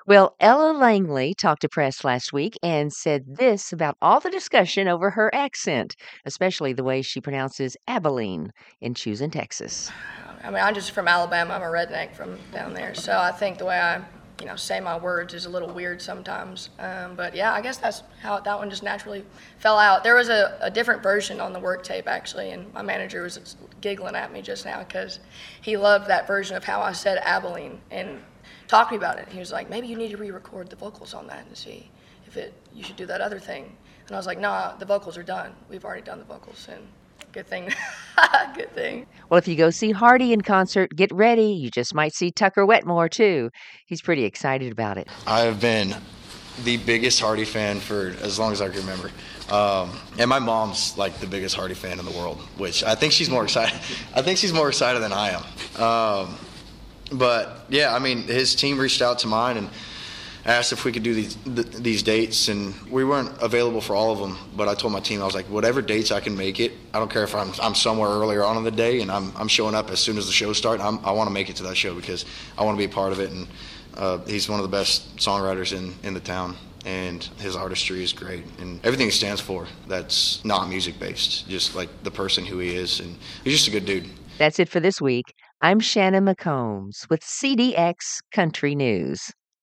Well, Ella Langley talked to press last week and said this about all the discussion over her accent, especially the way she pronounces Abilene in Choosing, Texas. I mean, I'm just from Alabama. I'm a redneck from down there, so I think the way I say my words is a little weird sometimes. But yeah, I guess that's how that one just naturally fell out. There was a different version on the work tape actually, and my manager was giggling at me just now because he loved that version of how I said Abilene and talked to me about it. He was like, maybe you need to re-record the vocals on that and see if you should do that other thing. And I was like, nah, the vocals are done. We've already done the vocals, and good thing. Good thing. Well, if you go see Hardy in concert, get ready. You just might see Tucker Wetmore, too. He's pretty excited about it. I have been the biggest Hardy fan for as long as I can remember. And my mom's like the biggest Hardy fan in the world, which I think she's more excited. I think she's more excited than I am. But yeah, I mean, his team reached out to mine and asked if we could do these dates, and we weren't available for all of them. But I told my team, I was like, whatever dates I can make it. I don't care if I'm somewhere earlier on in the day, and I'm showing up as soon as the show starts. I want to make it to that show because I want to be a part of it. And he's one of the best songwriters in the town, and his artistry is great, and everything he stands for that's not music based, just like the person who he is, and he's just a good dude. That's it for this week. I'm Shannon McCombs with CDX Country News.